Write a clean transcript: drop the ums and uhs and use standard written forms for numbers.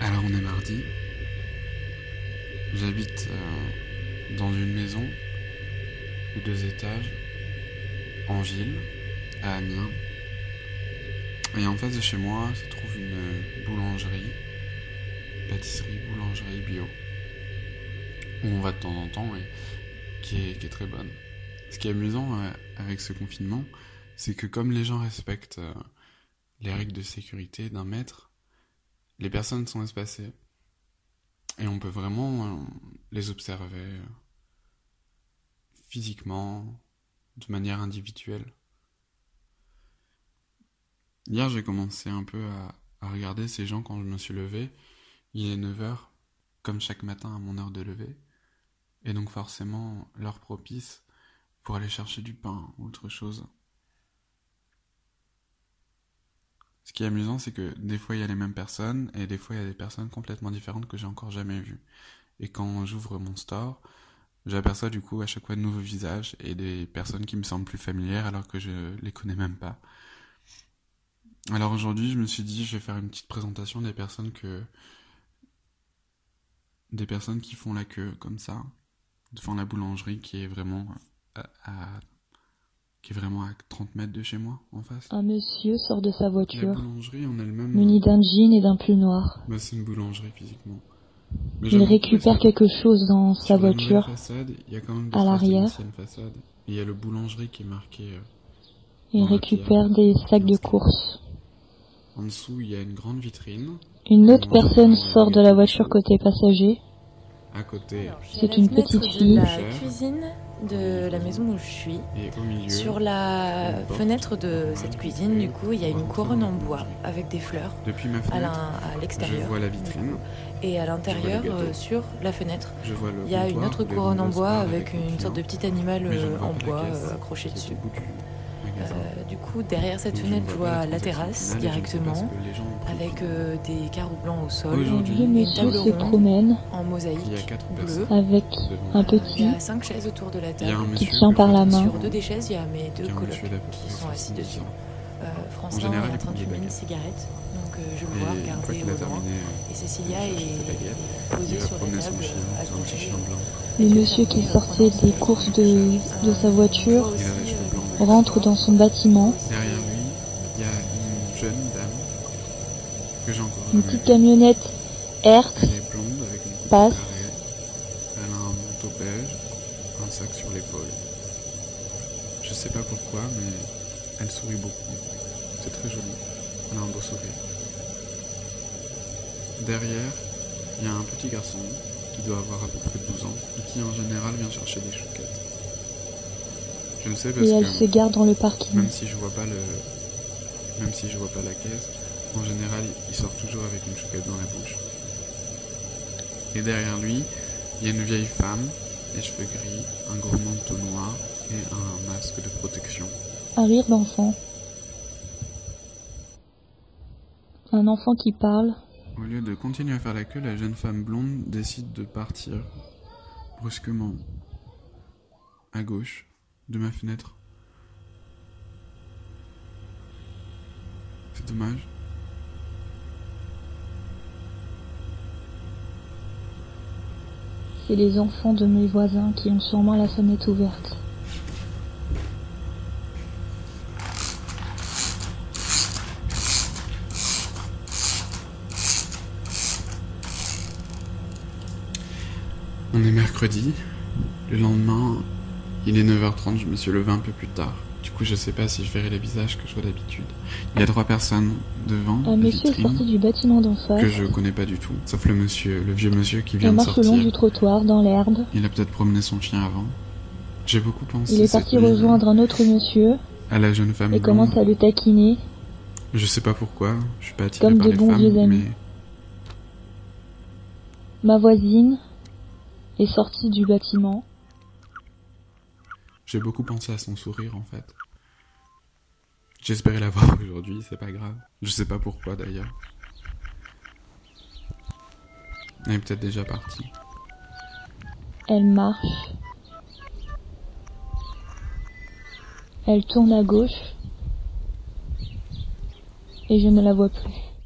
Alors on est mardi. J'habite dans une maison de 2 étages en ville, à Amiens. Et en face de chez moi se trouve une boulangerie, pâtisserie, boulangerie bio, où on va de temps en temps et qui est très bonne. Ce qui est amusant avec ce confinement, c'est que comme les gens respectent les règles de sécurité d'un mètre, les personnes sont espacées. Et on peut vraiment les observer physiquement, de manière individuelle. Hier, j'ai commencé un peu à regarder ces gens quand je me suis levé. Il est 9h, comme chaque matin à mon heure de lever. Et donc forcément, l'heure propice pour aller chercher du pain ou autre chose. Ce qui est amusant, c'est que des fois il y a les mêmes personnes, et des fois il y a des personnes complètement différentes que j'ai encore jamais vues. Et quand j'ouvre mon store, j'aperçois du coup à chaque fois de nouveaux visages et des personnes qui me semblent plus familières alors que je les connais même pas. Alors aujourd'hui, je me suis dit, je vais faire une petite présentation des personnes qui font la queue comme ça, devant la boulangerie qui est vraiment qui est vraiment à 30 mètres de chez moi, en face. Un monsieur sort de sa La voiture, boulangerie en elle-même, muni d'un jean et d'un pull noir. c'est une boulangerie physiquement. Mais Il j'aime beaucoup récupère parce que quelque chose dans sa sur la nouvelle voiture. façade, il y a quand même des À traces de l'arrière. l'ancienne façade. Et il y a le boulangerie qui est marqué Il dans la récupère pierre, des sacs de inscrit. courses. En dessous, il y a une grande vitrine. Une autre Où en personne général, il y a sort des de la gâteaux voiture dessous. côté passager. À côté, C'est une petite de fille. la Cher. cuisine de la maison où je suis. et au milieu, Sur la une porte fenêtre de normale, cette cuisine, vitrée, du coup, il y a pour une rentrer couronne dans en la bois boulangerie. avec des fleurs Depuis ma à fenêtre, à je l'extérieur. vois la vitrine, Et à l'intérieur, je vois les gâteaux. sur la fenêtre, je vois le il y a une comptoir, autre les couronne en vendeuses bois parlent avec les une sorte de clients, petit animal mais je ne vois en pas la bois caisse, accroché qui est dessus. au bout du magasin. Du coup, derrière cette Donc je ne fenêtre, je vois pas vois la la transaction terrasse finale et je ne sais pas ce directement, que les gens ont pris au avec final. des carreaux blancs au sol, Un Aujourd'hui, vieux et une monsieur table se ronde promène en mosaïque il y a 4 bleue. personnes avec devant un moi. Il y petit a 5 chaises autour de la Il y a un table. monsieur tient que par je la vois main. Sur souvent, 2 des chaises, il y a mes qui deux est un colocs monsieur d'à peu qui près sont assis 70 dessus. ans. Francelin général, est en il train de prend des fumer une baguettes. cigarette, donc je le Et vois une fois regarder qu'il a au loin. terminé, Et Cécilia il va chercher ses est baguettes, il posée va sur la promener son table, chien, c'est un petit allongée. chien blanc. Le avec monsieur qui fermé, sortait prenant des ses courses baguettes. de sa voiture Toi aussi, Il a les cheveux blancs. des rentre dans son bâtiment. Derrière lui, il y a une jeune dame que j'ai encore Une jamais petite vue. camionnette Hertz Elle est blonde avec une coupe passe. carrée. Elle a un manteau beige, un sac sur l'épaule. Je sais pas pourquoi, mais elle sourit beaucoup. C'est très joli. Elle a un beau sourire. Derrière, il y a un petit garçon qui doit avoir à peu près 12 ans et qui en général vient chercher des chouquettes. Je le sais parce Et elle se que gare dans le parking. même si je vois pas la caisse, en général, il sort toujours avec une chouquette dans la bouche. Et derrière lui, il y a une vieille femme, les cheveux gris, un gros manteau noir et un masque de protection. Un rire d'enfant. Un enfant qui parle. Au lieu de continuer à faire la queue, la jeune femme blonde décide de partir brusquement à gauche de ma fenêtre. C'est dommage. C'est les enfants de mes voisins qui ont sûrement la fenêtre ouverte. On est mercredi. Le lendemain, il est 9h30, je me suis levé un peu plus tard. Du coup, je sais pas si je verrai les visages que je vois d'habitude. Il y a 3 personnes devant Un la monsieur est vitrine sorti du bâtiment d'en face que je connais pas du tout. Sauf le vieux monsieur qui et vient de marche le long du sortir. trottoir dans l'herbe. Il a peut-être promené son chien avant. J'ai beaucoup pensé Il est cette parti nuit rejoindre un autre monsieur à la jeune femme et blonde. commence à le taquiner. Je sais pas pourquoi, je suis pas attiré Comme par de les bons femmes, vieux amis. mais Ma voisine est sortie du bâtiment. j'ai beaucoup pensé à son sourire en fait. J'espérais la voir aujourd'hui, c'est pas grave. Je sais pas pourquoi d'ailleurs. Elle est peut-être déjà partie. Elle marche. Elle tourne à gauche. Et je ne la vois plus.